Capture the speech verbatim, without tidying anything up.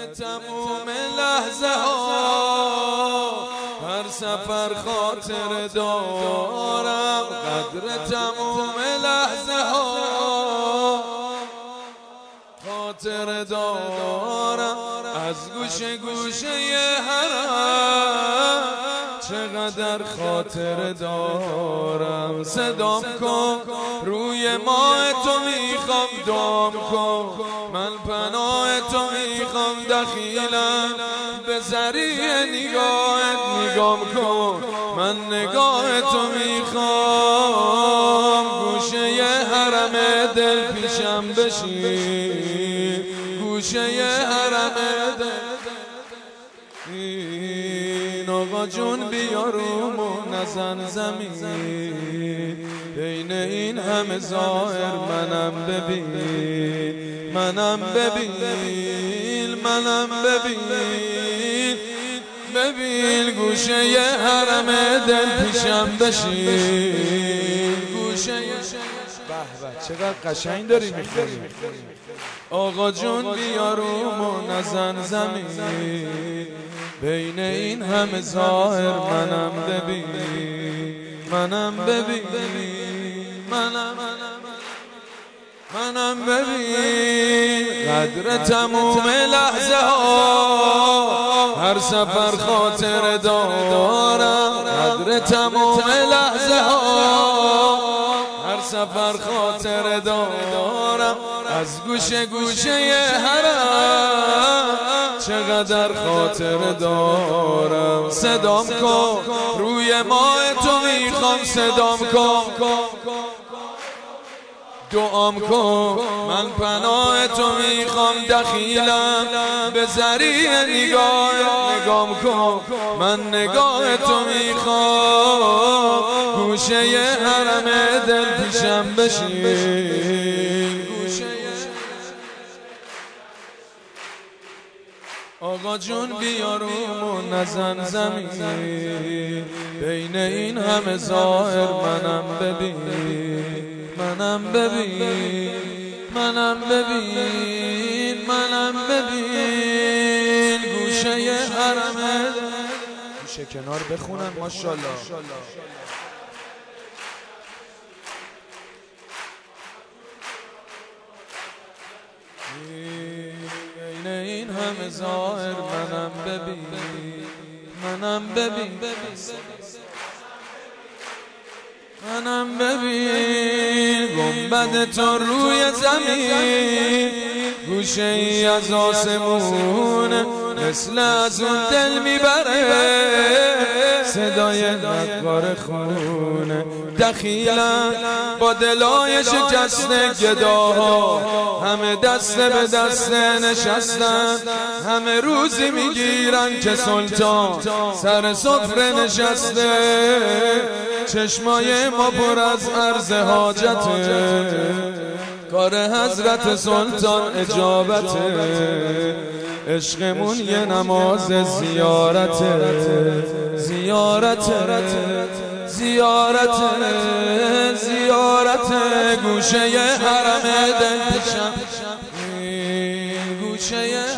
تموم لحظه ها هر سفر خاطر دارم، قدر تموم لحظه ها خاطر دارم. از گوشه گوشه حرم چقدر خاطر دارم. صدام کن روی ماه تو میخوام دام کن، من پناه تو میخوام دخیلم به ذریعه نگاهت نگام کن، من نگاه تو میخوام. گوشه حرم دل پیشم بشین، گوشه حرم دل این آقا جون بیا رومو نزن زمین، بین این همه ظاهر منم ببین، منم ببین، منم ببین، ببین گوشه حرم دل پیشم بشین، گوشه. به به چقدر قشنگ داری میخونی. آقا جون بیا رومو نزن زمین، بین این همه ظاهر منم ببین، منم ببین، منم منم ببین. قدر تموم لحظه ها هر سفر خاطر دارم، قدر تموم لحظه ها هر سفر خاطر دارم. از گوشه گوشه حرم چقدر خاطر دارم. صدام کن روی ماه تو میخوام صدام کن، دعام کن من پناه تو میخوام دخیلم به ذریعه نگاه نگام کن، من نگاه تو میخوام. گوشه حرم دل پیشم بشین، آقا جون بیا رومو نزن زمین، بین این همه ظاهر منم ببین، منم ببین، منم ببین، منم ببین. گوشه حرم گوشه کنار بخونن ماشاءالله. بین این همه ظاهر منم ببین، منم ببین، منم ببین. گنبد تو روی زمین گوشه ای از آسمونه، مثل از اون دل میبره صدای نقار خونه. دخیلم با دلای شکسته گداها، همه دست به دست نشستن، همه روزی میگیرن که سلطان سر سفره نشسته. چشمای ما پر از عرض حاجته، کار حضرت سلطان اجابته. عشقمون یه نماز زیارته، زیارته، زیارته، زیارته. گوشه حرم دل پیشم، گوشه